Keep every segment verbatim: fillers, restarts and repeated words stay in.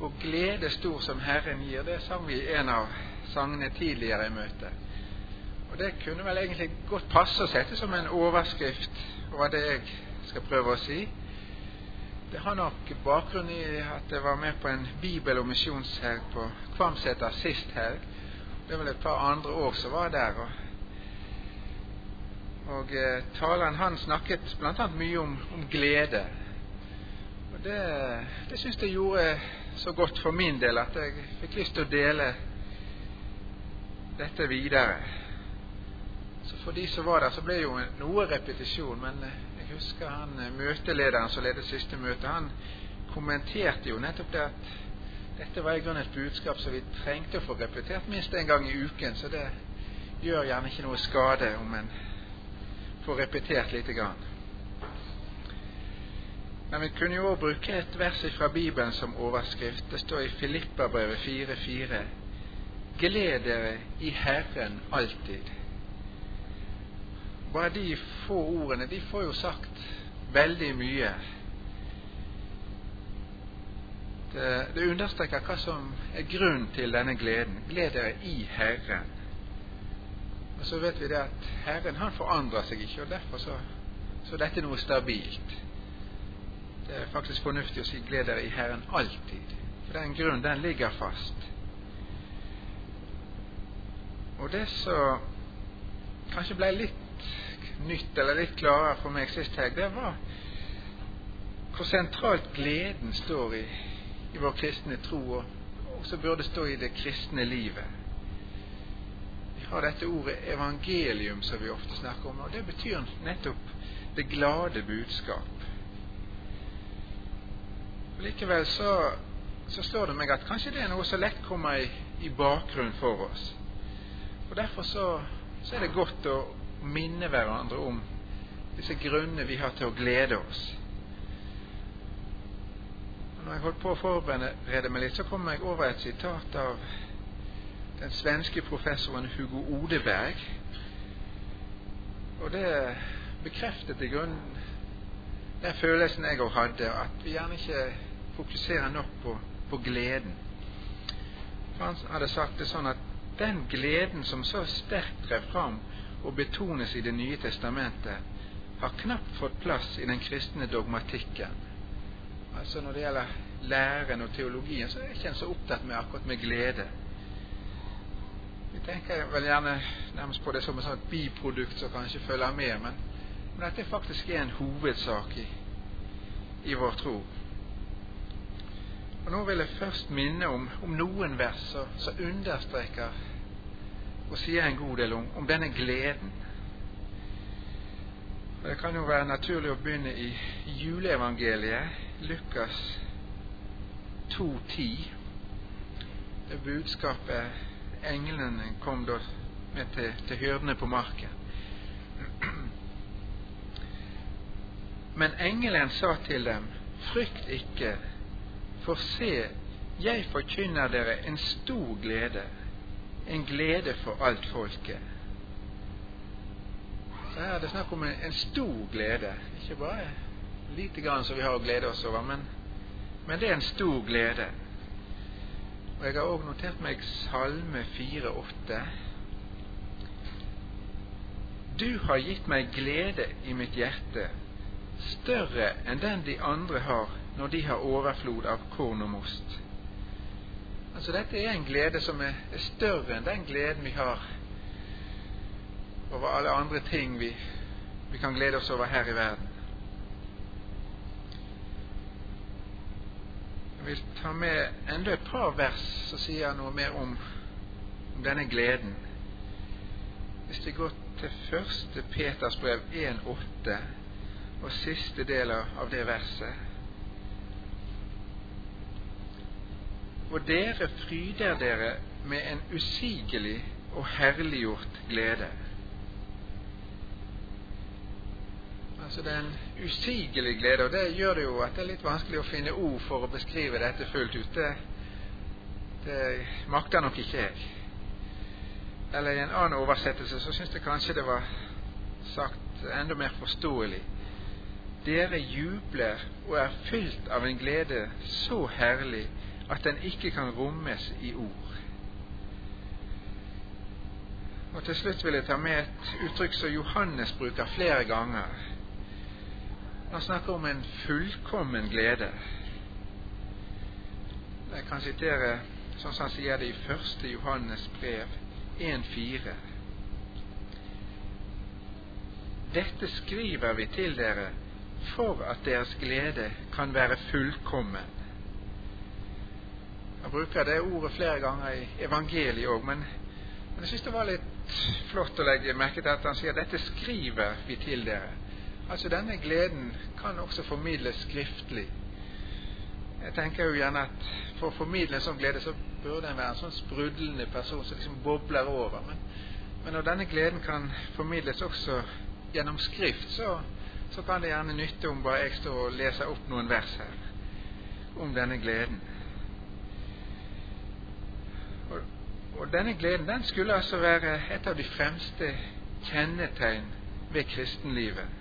Og glede stor som Herren gir, det sang vi i en av sangene tidligere i møtet. Og det kunne vel egentlig godt passe å sette som en overskrift over det jeg skal prøve å si. Det har nok bakgrunn i at jeg var med på en bibel- og misjonshelg på Kvamseter sist helg. Det var vel et par andre år som var der. Og, og eh, taleren han snakket blant annet mye om, om glede. Og det, det synes jeg gjorde så godt for min del at jeg fikk lyst til å dele dette videre. Så for de som var der, så ble jo noe repetisjon, men jeg husker han møtelederen som ledet siste møte, han kommenterte jo nettopp det at dette var i grunnen et budskap som vi trengte å få repetert minst en gang i uken, så det gjør gjerne ikke noe skade om en får repetert lite grann. Men vi kunne jo også bruke et vers fra Bibelen som overskrift. Det står i Filipperbrevet fire fire. Gled dere i Herren alltid. Bare de få ordene, de får jo sagt veldig mye. Det, det understreker hva som er grunnen til denne gleden. Gled dere i Herren. Og så vet vi det at Herren han forandrer seg ikke, og derfor så, så dette er noe stabilt. Det er faktisk fornuftig å si gled dere i Herren alltid. For den grunnen, den ligger fast. Og det som kanskje ble litt nytt eller litt klarere for meg sist helg, det var hvor sentralt gleden står i, i vår kristne tro, og også burde stå i det kristne livet. Vi har dette ordet evangelium som vi ofte snakker om, og det betyr nettopp det glade budskap. Og likevel så, så slår det meg at kanskje det er noe så lett kommer i, i bakgrunn for oss. Og derfor så, så er det godt å minne hverandre om disse grunnene vi har til å glede oss. Og når jeg holdt på å forberede meg litt, så kom jeg over et sitat av den svenske professoren Hugo Odeberg. Og det bekreftet i grunnen den følelsen jeg også hadde, at vi gjerne ikke fokuserer nok på, på gleden. For han hadde sagt det sånn at den gleden som så sterkt drev fram og betones i Det nye testamentet, har knapt fått plass i den kristne dogmatikken. Altså når det gjelder læren og teologien, så er ikke en så opptatt med akkurat med glede. Vi tenker vel gjerne nærmest på det som et sånt biprodukt som kanskje følger med, men, men at det faktisk er en hovedsak i, i vår tro. Og nå vil jeg først minne om, om noen vers som understreker og sier en god del om, om denne gleden. Og det kan jo være naturlig å begynne i juleevangeliet, Lukas to ti. Det budskapet englene kom da med til, til hyrdene på marken. Men engelen sa til dem, frykt ikke, for se, jeg forkynner dere en stor glede, en glede for alt folket. Så her er det snakk om en, en stor glede, ikke bare lite grann som vi har å glede oss over, men, men det er en stor glede. Og jeg har også notert meg Salme fire åtte. Du har gitt meg glede i mitt hjerte, større enn den de andre har når de har overflod av korn og most. Altså dette er en glede som er, er større enn den gleden vi har over alle andre ting vi, vi kan glede oss over her i verden. Jeg vil ta med enda et par vers som sier noe mer om, om denne gleden. Hvis vi går til første Peters brev en åtte og siste del av det verset. Og dere fryder dere med en usigelig og herliggjort glede. Altså det er en usigelig glede, og det gjør det jo at det er litt vanskelig å finne ord for å beskrive dette fullt ut. Det, det makter nok ikke jeg. Eller i en annen oversettelse så synes jeg kanskje det var sagt enda mer forståelig. Dere jubler og er fylt av en glede så herlig at den ikke kan rommes i ord. Og til slutt vil jeg ta med et uttrykk som Johannes bruker flere ganger. Han snakker om en fullkommen glede. Jeg kan sitere sånn som han sier det i første Johannes brev en fire. Dette skriver vi til dere for at deres glede kan være fullkommen. Jeg bruker det ordet flere ganger i evangeliet også, men, men jeg synes det var litt flott å legge merke til at han sier dette skriver vi til dere. Altså denne gleden kan også formidles skriftlig. Jeg tenker jo gjerne at for å formidle en sånn glede så burde en være en sånn sprudlende person som liksom bobler over. Men, men når denne gleden kan formidles også gjennom skrift, så, så kan det gjerne nytte om bare jeg står og leser opp noen vers her om denne gleden. Og, og denne gleden, den skulle altså være et av de fremste kjennetegn ved kristenlivet.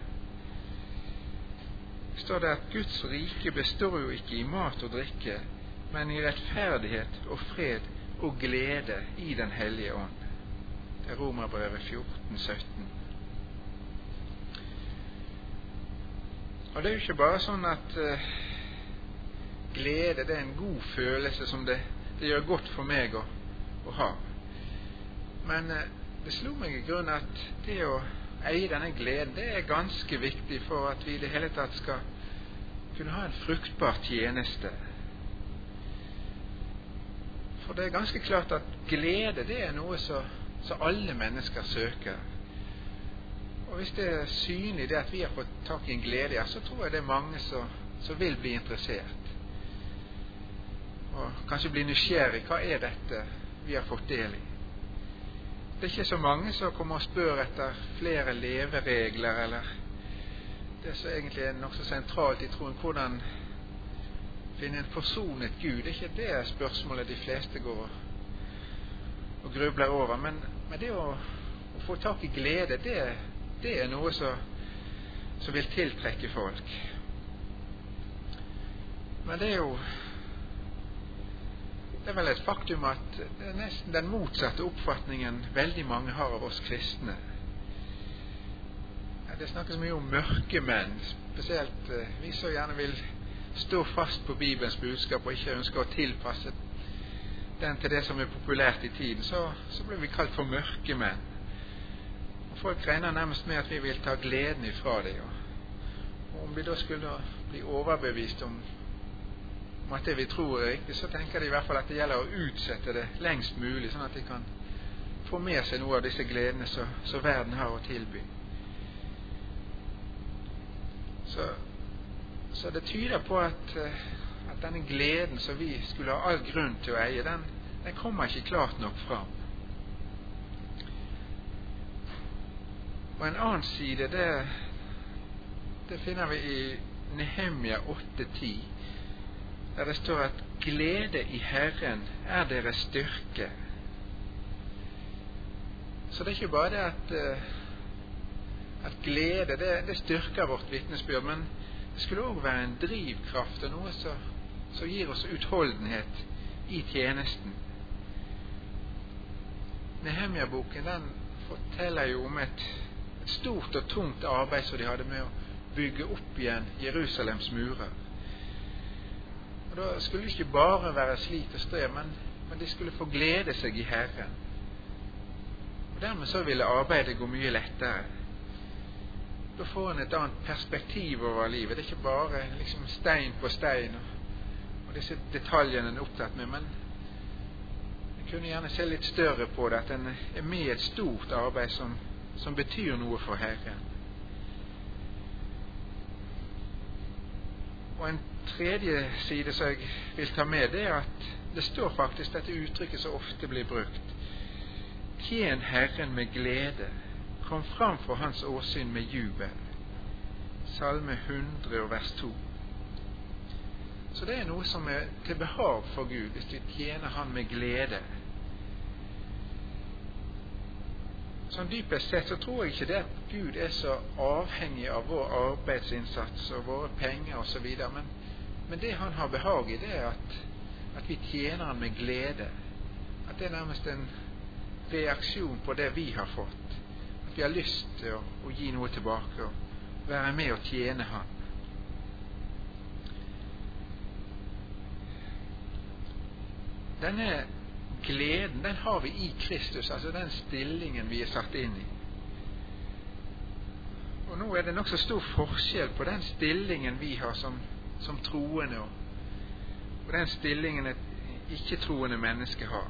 Står det at Guds rike består jo ikke i mat og drikke, men i rettferdighet og fred og glede i den hellige ånd. Det er Romerbrevet fjorten sytten. Og det er jo ikke bare sånn at uh, glede, det er en god følelse som det, det gjør godt for meg å, å ha. Men uh, det slo meg i grunnen at det å eie denne gleden, det er ganske viktig for at vi i det hele tatt skal kunne ha en fruktbar tjeneste. For det er ganske klart at glede, det er noe som alle mennesker søker. Og hvis det er synlig det at vi har fått tak i en glede, ja, så tror jeg det er mange som vil bli interessert. Og kanskje bli nysgjerrig, hva er dette vi har fått del i? Det er ikke så mange som kommer og spør etter flere leveregler, eller det som egentlig er nok så sentralt i troen, hvordan finne en forsonet Gud. Det er ikke det spørsmålet de fleste går og grubler over, men, men det å, å få tak i glede, det, det er noe som vil tiltrekke folk. Men det er jo det er vel et faktum at det er nesten den motsatte oppfatningen veldig mange har av oss kristne. Ja, det snakkes mye om mørkemenn, spesielt eh, vi så gjerne vil stå fast på Bibelens budskap og ikke ønsker å tilpasse den til det som er populært i tiden, så, så blir vi kalt for mørkemenn. Og folk regner nærmest med at vi vil ta gleden ifra det. Og, og om vi da skulle bli overbevist om om at det vi tror er riktig, så tenker de i hvert fall at det gjelder å utsette det lengst mulig, sånn at de kan få med seg noe av disse gledene som verden har å tilby. Så, så det tyder på at, at denne gleden som vi skulle ha all grunn til å eie, den, den kommer ikke klart nok fram. Og en annen side, det, det finner vi i Nehemia åtte ti, der det står at glede i Herren er deres styrke. Så det er ikke bare det at, at glede, det, det styrker vårt vitnesbyrd, men det skulle også være en drivkraft og noe som, som gir oss utholdenhet i tjenesten. Nehemia-boken, den forteller jo om et, et stort og tungt arbeid som de hadde med å bygge opp igjen Jerusalems murer. Og da skulle det ikke bare være slit og strev, men, men de skulle få glede seg i Herren. Og dermed så ville arbeidet gå mye lettere. Da får en et annet perspektiv over livet. Det er ikke bare liksom stein på stein og, og disse detaljene en er opptatt med, men en kunne gjerne se litt større på det, at en er med i et stort arbeid som, som betyr noe for Herren. Og en tredje side som jeg vil ta med, det er at det står faktisk dette uttrykket som ofte blir brukt. Tjen Herren med glede, kom fram for hans åsyn med jubel. Salme hundre og vers to. Så det er noe som er til behag for Gud, hvis vi tjener han med glede. Sånn dypest sett så tror jeg ikke det at Gud er så avhengig av vår arbeidsinnsats og våre penger og så videre, men, men det han har behag i, det er at, at vi tjener han med glede, at det er nærmest en reaksjon på det vi har fått, at vi har lyst til å, å gi noe tilbake og være med og tjene han. Denne gleden, den har vi i Kristus, altså den stillingen vi er satt inn i. Og nå er det nok så stor forskjell på den stillingen vi har som, som troende, og, og den stillingen et ikke-troende menneske har.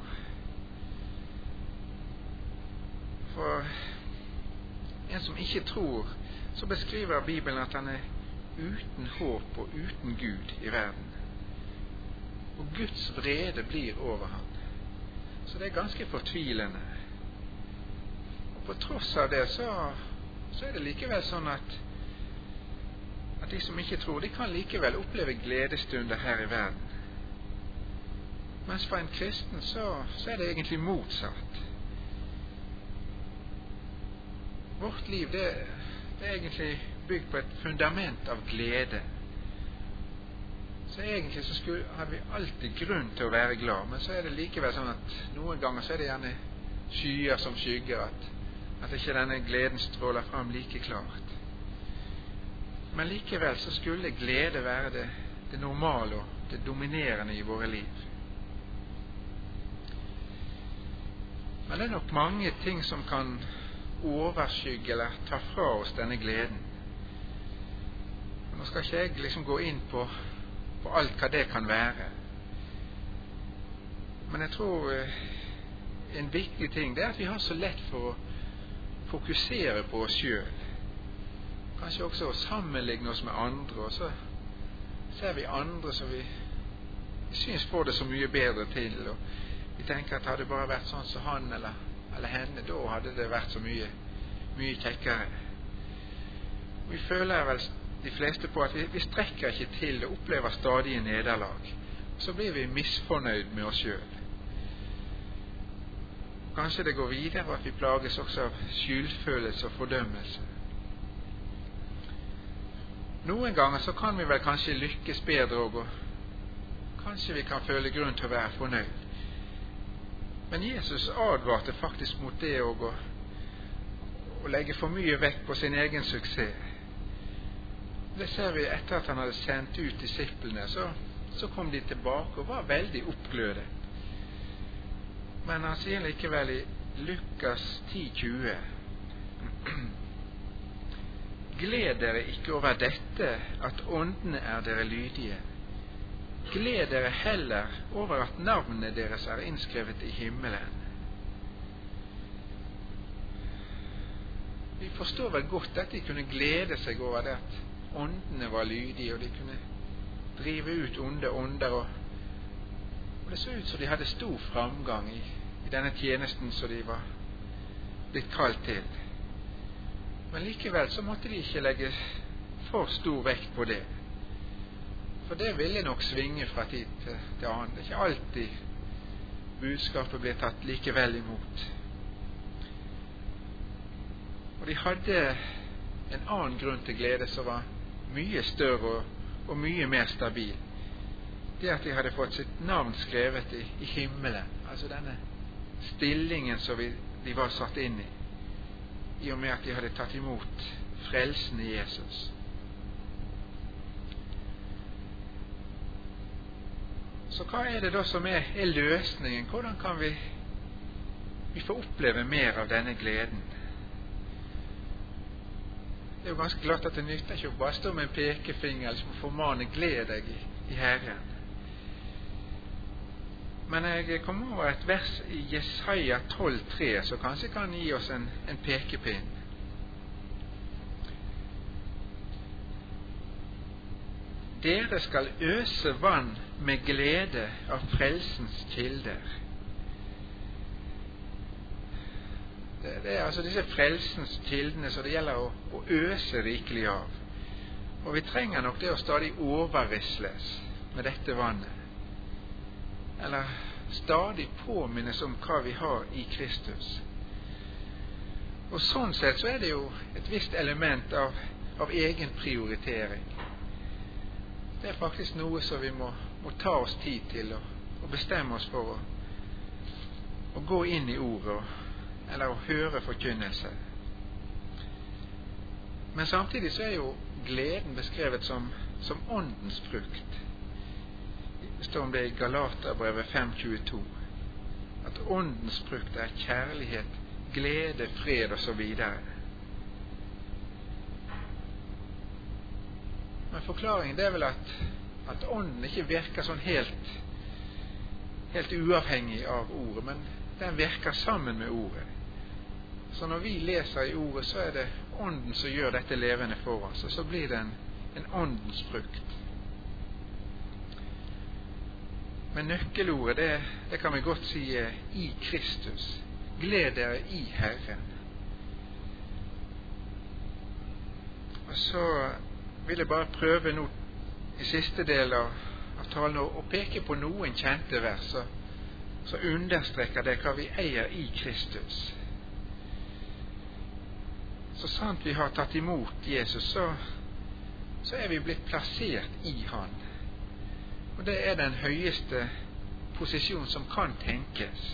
For en som ikke tror, så beskriver Bibelen at han er uten håp og uten Gud i verden. Og Guds vrede blir over ham. Så det er ganske fortvilende. Og på tross av det så, så er det likevel sånn at, at de som ikke tror, de kan likevel oppleve gledestunder her i verden. Mens for en kristen så, så er det egentlig motsatt. Vårt liv, det, det er egentlig bygd på et fundament av glede. Så egentlig så skulle, har vi alltid grunn til å være glad, men så er det likevel sånn at noen ganger så er det gjerne skyer som skygger, at, at ikke denne gleden stråler fram like klart. Men likevel så skulle glede være det, det normale og det dominerende i våre liv. Men det er nok mange ting som kan overskygge eller ta fra oss denne gleden. Og nå skal ikke jeg liksom gå inn på på alt hva det kan være. Men jeg tror eh, en viktig ting, det er at vi har så lett for å fokusere på oss selv. Kanskje også å sammenligne oss med andre, og så ser vi andre som vi, vi synes får det så mye bedre til, og vi tenker at hadde det bare vært sånn som han eller, eller henne, da hadde det vært så mye, mye kjekkere. Vi føler vel de fleste på at vi, vi strekker ikke til og opplever stadig en nederlag. Så blir vi misfornøyd med oss selv. Kanskje det går videre at vi plages også av skyldfølelse og fordømmelse. Noen ganger så kan vi vel kanskje lykkes bedre, og kanskje vi kan føle grunn til å være fornøyd. Men Jesus advarte faktisk mot det å, å legge for mye vekt på sin egen suksess. Det ser vi etter at han hadde sendt ut disiplene, så, så kom de tilbake og var veldig oppglødet. Men han sier likevel i Lukas ti tjue: Gled dere ikke over dette, at åndene er dere lydige. Gled dere heller over at navnet deres er innskrevet i himmelen. Vi forstår vel godt at de kunne glede seg over det at åndene var lydige, og de kunne drive ut onde ånder, og, og det så ut som de hadde stor framgang i, i denne tjenesten som de var blitt kalt til. Men likevel så måtte de ikke legge for stor vekt på det, for det ville nok svinge fra tid til, til annen. Det er ikke alltid budskapet ble tatt like vel imot. Og de hadde en annen grunn til glede som var mye større og, og mye mer stabil. Det at de hadde fått sitt navn skrevet i, i himmelen, altså denne stillingen som vi, de var satt inn i, i og med at de hadde tatt imot frelsen i Jesus. Så hva er det da som er, er løsningen? Hvordan kan vi, vi få oppleve mer av denne gleden? Det er jo ganske klart at det nytter ikke å bare stå med en pekefinger eller som formane gled deg i, i Herren. Men jeg kom over et vers i Jesaja tolv tre som kanskje kan gi oss en, en pekepinn. Dere skal øse vann med glede av frelsens kilder. Det, det er altså disse frelsens kildene som det gjelder å, å øse rikelig av. Og vi trenger nok det å stadig overrisles med dette vannet. Eller stadig påminnes om hva vi har i Kristus. Og sånn sett så er det jo et visst element av, av egen prioritering. Det er faktisk noe som vi må, må ta oss tid til å, og bestemme oss for å, å gå inn i ordet, eller å høre forkynnelse. Men samtidig så er jo gleden beskrevet som, som åndens frukt. Det står om det i Galaterbrevet fem tjueto, at åndens frukt er kjærlighet, glede, fred og så videre. Men forklaringen det er vel at, at ånden ikke virker sånn helt, helt uavhengig av ordet, men den virker sammen med ordet. Så når vi leser i ordet, så er det ånden som gjør dette levende for oss, og så blir det en, en åndens frukt. Men nøkkelordet, det, det kan vi godt si er i Kristus. Gled dere i Herren. Og så vil jeg bare prøve nå i siste del av, av talen å peke på noen kjente vers som understreker det hva vi eier i Kristus. Så sant vi har tatt imot Jesus, så, så er vi blitt plassert i Han. Og det er den høyeste posisjon som kan tenkes.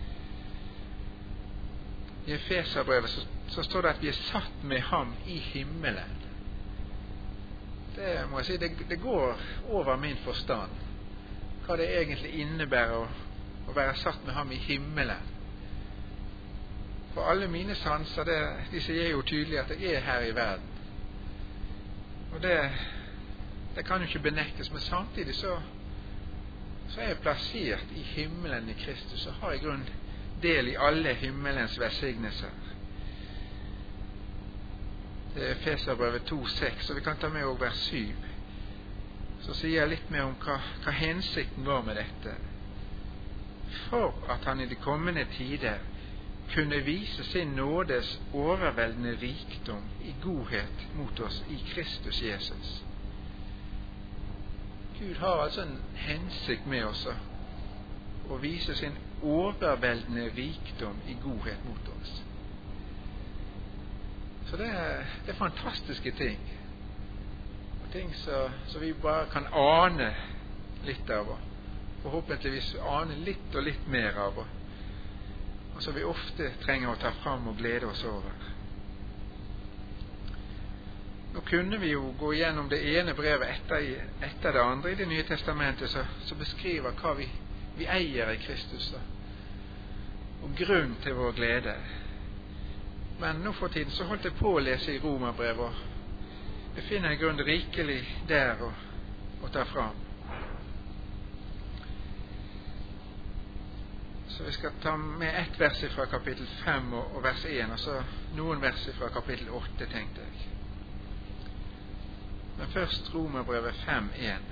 I Efeserbrevet så, så står det at vi er satt med Ham i himmelen. Det må jeg si, det, det går over min forstand, hva det egentlig innebærer å, å være satt med Ham i himmelen. For alle mine sanser, det, de sier jo tydelig at jeg er her i verden. Og det, det kan jo ikke benektes, men samtidig så, så er jeg plassert i himmelen i Kristus, og har i grunn del i alle himmelens velsignelser. Det er Efeserbrevet to seks, og vi kan ta med også vers syv. Så sier jeg litt mer om hva, hva hensikten var med dette. For at han i de kommende tider kunne vise sin nådes overveldende rikdom i godhet mot oss i Kristus Jesus. Gud har altså en hensikt med oss å vise sin overveldende rikdom i godhet mot oss. Så det er, det er fantastiske ting. Og ting som vi bare kan ane litt av, og forhåpentligvis ane litt og litt mer av, og som vi ofte trenger å ta fram og glede oss over. Nå kunne vi jo gå gjennom det ene brevet etter, etter det andre i Det nye testamentet, som beskriver hva vi, vi eier i Kristus, og grunn til vår glede. Men nå for tiden så holdt jeg på å lese i Romerbrevet, og det finner jeg grunn rikelig der å, å ta fram. Så vi skal ta med ett vers fra kapittel fem og, og vers én, og så noen vers fra kapittel åtte, tenkte jeg. Men først Romerbrevet fem én.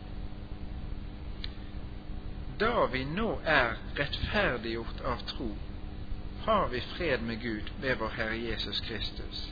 Da vi nå er rettferdiggjort av tro, har vi fred med Gud ved vår Herre Jesus Kristus.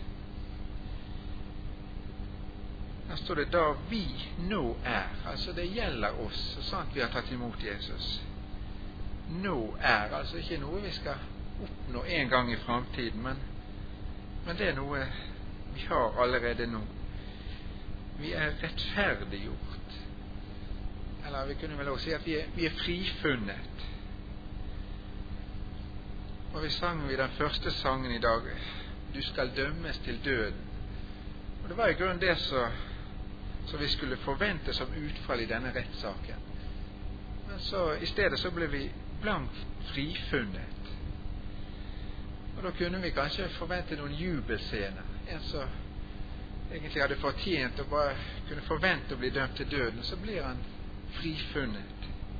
Her står det da vi nå er, altså det gjelder oss, så sant vi har tatt imot Jesus. Nå er, altså ikke noe vi skal oppnå en gang i fremtiden, men, men det er noe vi har allerede nå. Vi er rettferdiggjort, eller vi kunne vel også si at vi er, vi er frifunnet. Og vi sang vi den første sangen i dag, du skal dømmes til døden. Og det var i grunnen det som vi skulle forvente som utfall i denne rettssaken. Men så i stedet så ble vi blankt frifunnet. Og da kunne vi kanskje forvente noen jubelscener. En som egentlig hadde fortjent å bare kunne forvente å bli dømt til døden, så blir han frifunnet.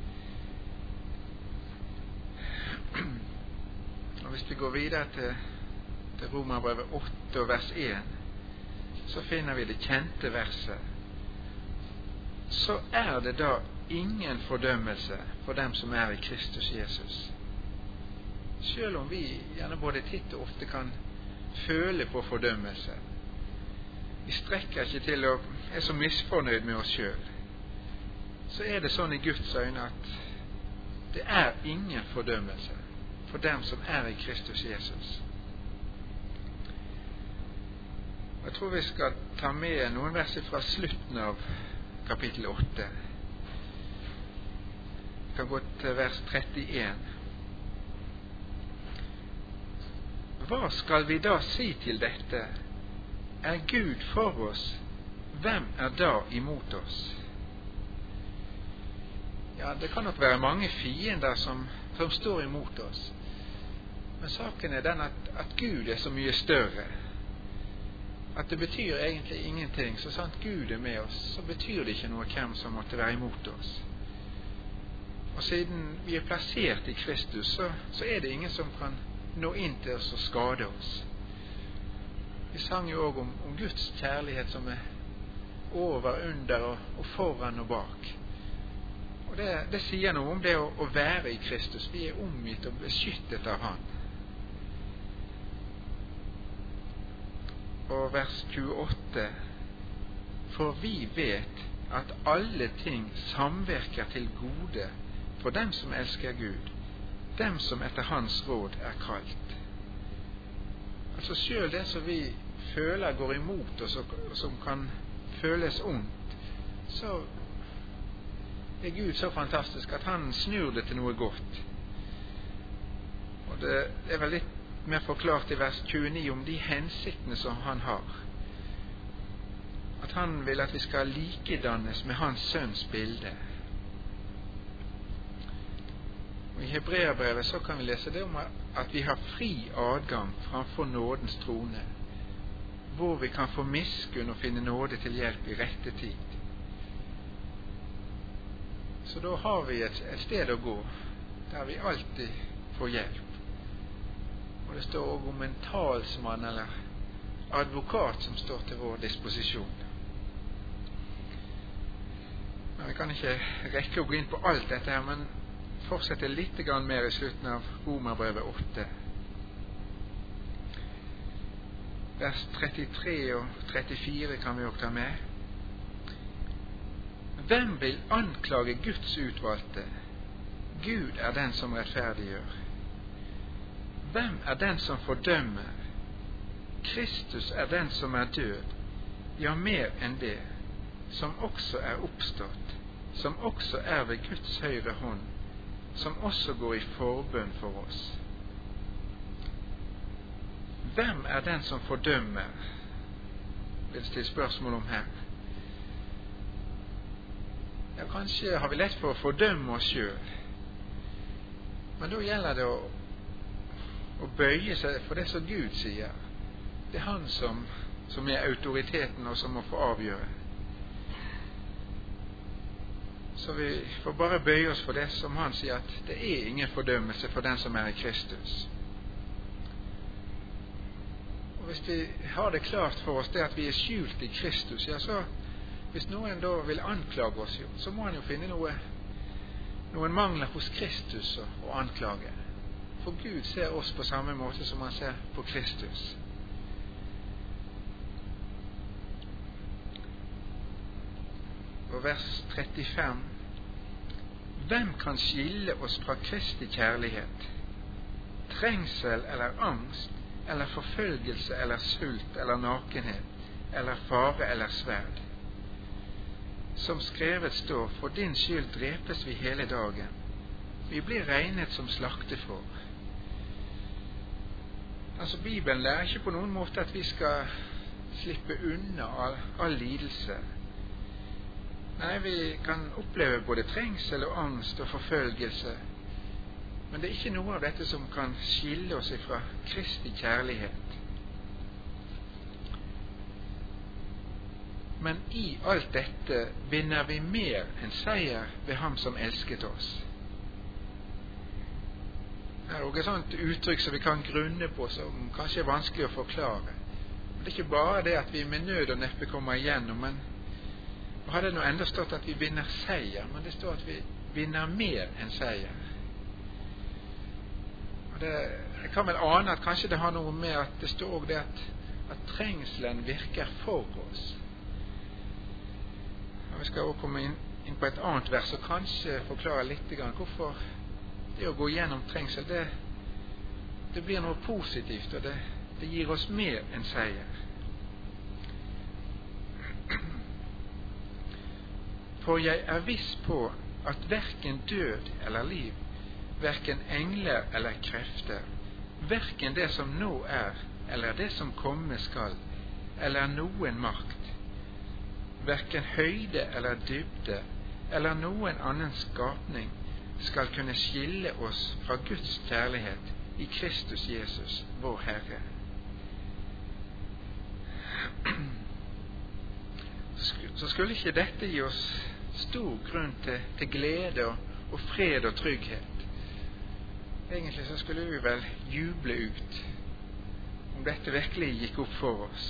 Og hvis vi går videre til, til Romerbrevet åtte og vers én, så finner vi det kjente verset. Så er det da ingen fordømmelse for dem som er i Kristus Jesus. Selv om vi gjerne både titt og ofte kan føle på fordømmelse, vi strekker ikke til å er så misfornøyd med oss selv, så er det sånn i Guds øyne at det er ingen fordømmelse for dem som er i Kristus Jesus. Jeg tror vi skal ta med noen vers fra slutten av kapittel åtte. kan gå til vers trettien. Hva skal vi da si til dette? Er Gud for oss? Hvem er da imot oss? Ja, det kan nok være mange fiender som, som står imot oss. Men saken er den at, at Gud er så mye større. At det betyr egentlig ingenting. Så sant Gud er med oss, så betyr det ikke noe hvem som måtte være imot oss. Og siden vi er plassert i Kristus, så, så er det ingen som kan nå inn til oss og skade oss. Vi sang jo også om, om Guds kjærlighet som er over, under og, og foran og bak. Og det, det sier noe om det å, å være i Kristus. Vi er omgitt og beskyttet av Han. Og vers tjueåtte. For vi vet at alle ting samvirker til gode for dem som elsker Gud, dem som etter Hans råd er kalt. Altså selv det som vi føler går imot oss, og som kan føles ondt, så er Gud så fantastisk at Han snur det til noe godt. Og det er vel litt mer forklart i vers tjueni om de hensiktene som Han har. At Han vil at vi skal likedannes med Hans sønns bilde. Og i Hebreerbrevet så kan vi lese det om at vi har fri adgang framfor nådens trone, hvor vi kan få miskunn og finne nåde til hjelp i rette tid. Så da har vi et, et sted å gå, der vi alltid får hjelp. Og det står også om en talsmann eller advokat som står til vår disposisjon. Men vi kan ikke rekke å gå inn på alt dette her, men fortsette litt grann mer i slutten av Romerbrevet åtte. Vers trettitre og trettifire kan vi også ta med. Hvem vil anklage Guds utvalgte? Gud er den som rettferdiggjør. Hvem er den som fordømmer? Kristus er den som er død, ja, mer enn det, som også er oppstått, som også er ved Guds høyre hånd, som også går i forbønn for oss. Hvem er den som fordømmer? Vil jeg stille spørsmål om her. Ja, kanskje har vi lett for å fordømme oss selv, men da gjelder det å, å bøye seg for det som Gud sier. Det er Han som, som er autoriteten og som må få avgjøre. Så vi får bare bøye oss for det som Han sier, at det er ingen fordømmelse for den som er i Kristus. Og hvis vi har det klart for oss det at vi er skjult i Kristus, ja, så hvis noen da vil anklage oss, jo, så må han jo finne noe, noen mangler hos Kristus å, å anklage. For Gud ser oss på samme måte som Han ser på Kristus. Og vers trettifem. Hvem kan skille oss fra Kristi kjærlighet? Trengsel eller angst, eller forfølgelse eller sult eller nakenhet, eller fare eller sverd? Som skrevet står, for din skyld drepes vi hele dagen. Vi blir regnet som slaktefår. Altså, Bibelen lærer ikke på noen måte at vi skal slippe unna all, all lidelse. Nei, vi kan oppleve både trengsel og angst og forfølgelse, men det er ikke noe av dette som kan skille oss fra Kristi kjærlighet. Men i alt dette vinner vi mer enn seier ved Ham som elsket oss. Det er også et sånt uttrykk som vi kan grunne på, som kanskje er vanskelig å forklare. Det er ikke bare det at vi med nød og neppe kommer igjennom, men og hadde det nå enda stått at vi vinner seier, men det står at vi vinner mer enn seier. Og det, jeg kan vel ane at kanskje det har noe med at det står også det at, at trengselen virker for oss. Vi skal også komme inn, inn på et annet vers og kanskje forklare litt grann hvorfor det å gå gjennom trengsel, det, det blir noe positivt, og det, det gir oss mer enn seier. For jeg er viss på at hverken død eller liv, hverken engler eller krefter, hverken det som nå er, eller det som komme skal, eller noen makt, hverken høyde eller dybde, eller noen annen skapning, skal kunne skille oss fra Guds kjærlighet i Kristus Jesus, vår Herre. Så skulle ikke dette gi oss stor grunn til, til glede og, og fred og trygghet. Egentlig så skulle vi vel juble ut om dette virkelig gikk opp for oss.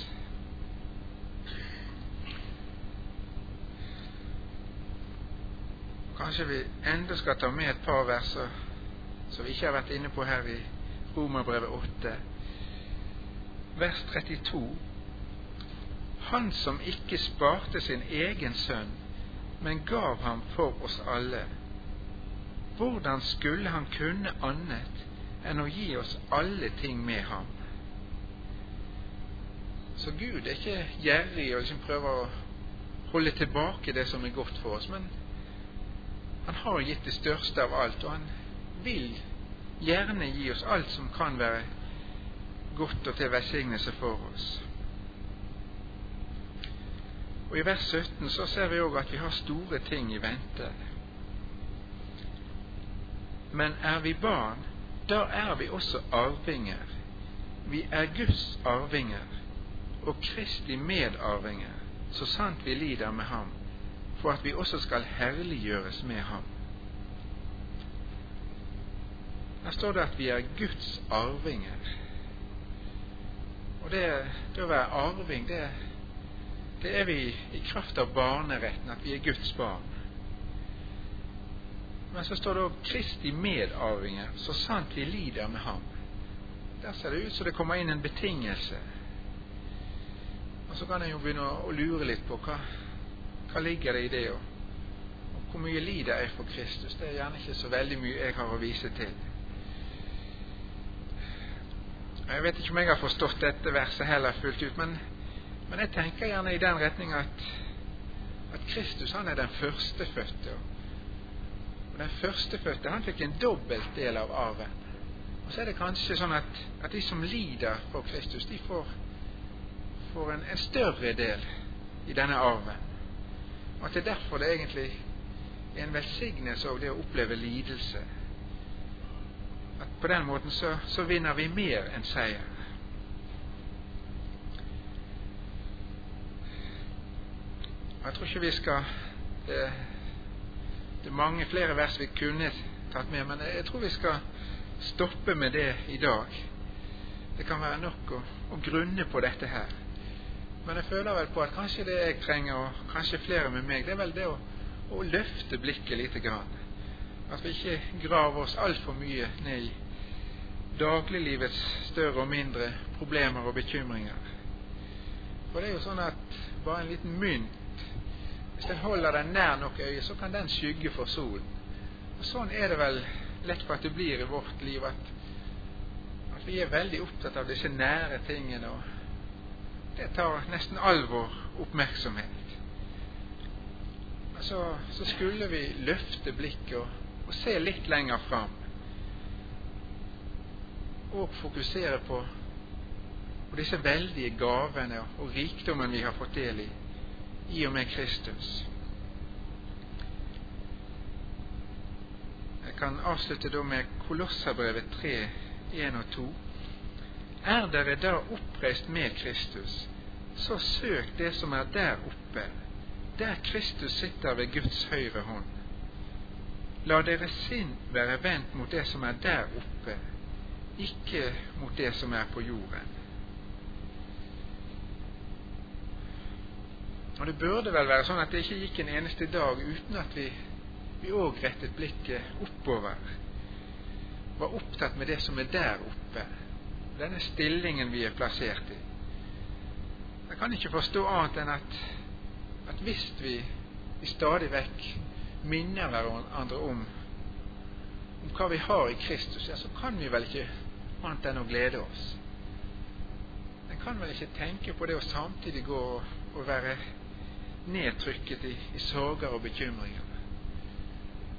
Kanskje vi enda skal ta med et par verser som vi ikke har vært inne på her i Romerbrevet åtte. Vers trettito. Han som ikke sparte sin egen sønn, men gav ham for oss alle. Hvordan skulle han kunne annet enn å gi oss alle ting med ham? Så Gud er ikke gjerrig og liksom prøver å holde tilbake det som er godt for oss, men han har gitt det største av alt, og han vil gjerne gi oss alt som kan være godt og til velsignelse for oss. Og i vers sytten så ser vi også at vi har store ting i vente. Men er vi barn, da er vi også arvinger. Vi er Guds arvinger, og Kristi medarvinger, så sant vi lider med ham, for at vi også skal herliggjøres med ham. Her står det at vi er Guds arvinger. Og det, det å være arving, det, det er vi i kraft av barneretten, at vi er Guds barn. Men så står det også Kristi medarvinger, så sant vi lider med ham. Der ser det ut så det kommer inn en betingelse. Og så kan jeg jo begynne å lure litt på hva, hva ligger det i det, og, og hvor mye lider jeg for Kristus. Det er gjerne ikke så veldig mye jeg har å vise til. Jeg vet ikke om jeg har forstått dette verset heller fullt ut, men, men jeg tenker gjerne i den retning at, at Kristus, han er den førstefødte, og den førstefødte, han fikk en dobbelt del av arven. Og så er det kanskje sånn at, at de som lider for Kristus, de får, får en, en større del i denne arven. Og at det er derfor det egentlig er en velsignelse av det å oppleve lidelse. At på den måten så, så vinner vi mer enn seier. Jeg tror ikke vi skal det, det er mange flere vers vi kunne tatt med, men jeg tror vi skal stoppe med det i dag. Det kan være nok å, å grunne på dette her. Men jeg føler vel på at kanskje det jeg trenger, og kanskje flere med meg, det er vel det å, å løfte blikket litt grann. At vi ikke graver oss alt for mye ned i dagliglivets større og mindre problemer og bekymringer. For det er jo sånn at bare en liten mynt, hvis den holder den nær nok øyet, så kan den skygge for solen. Og sånn er det vel lett for at det blir i vårt liv, at, at vi er veldig opptatt av disse nære tingene, og det tar nesten all vår oppmerksomhet. Men så, så skulle vi løfte blikket og, og se litt lenger fram, og fokusere på, på disse veldige gavene og rikdommen vi har fått del i, i og med Kristus. Jeg kan avslutte da med Kolosserbrevet tre, en og to. Er dere da oppreist med Kristus, så søk det som er der oppe, der Kristus sitter ved Guds høyre hånd. La deres sinn være vendt mot det som er der oppe, ikke mot det som er på jorden. Og det burde vel være sånn at det ikke gikk en eneste dag uten at vi vi også rettet blikket oppover, var opptatt med det som er der oppe, denne stillingen vi er plassert i. Jeg kan ikke forstå annet enn at, at hvis vi, vi stadig vekk minner hverandre om, om hva vi har i Kristus, ja, så kan vi vel ikke annet enn å glede oss. En kan vel ikke tenke på det å samtidig gå og, og være nedtrykket i, i sorger og bekymringer.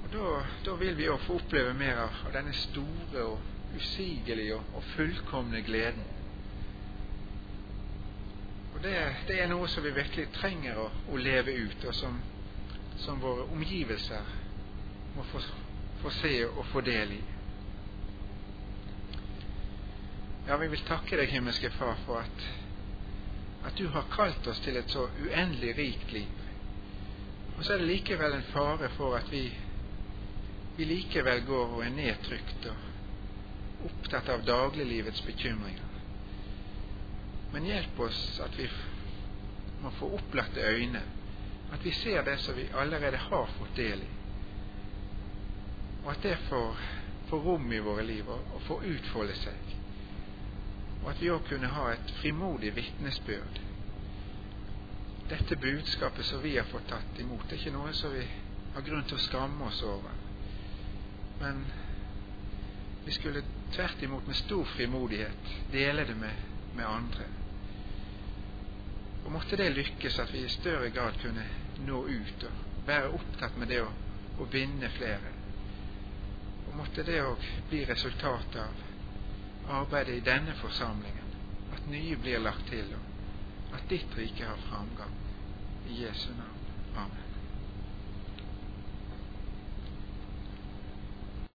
Og da, da vil vi også få oppleve mer av, av denne store og usigelige og, og fullkomne gleden. Og det, det er noe som vi virkelig trenger å, å leve ut, og som, som våre omgivelser må få, få se og få del i. Ja, vi vil takke deg, himmelske Far, for at, at du har kalt oss til et så uendelig rikt liv. Og så er det likevel en fare for at vi, vi likevel går og er nedtrykt og opptatt av dagliglivets bekymringer. Men hjelp oss at vi må få opplagte øyne, at vi ser det som vi allerede har fått del i, og at det får, får rom i våre liv og, og får utfolde seg, og at vi også kunne ha et frimodig vitnesbyrd. Dette budskapet som vi har fått tatt imot, det er ikke noe som vi har grunn til å skamme oss over, men vi skulle tvert imot med stor frimodighet dele det med, med andre. Og måtte det lykkes at vi i større grad kunne nå ut og være opptatt med det å, å vinne flere. Og måtte det også bli resultatet av arbeidet i denne forsamlingen, at nye blir lagt til, og at ditt rike har framgang. I Jesu navn. Amen.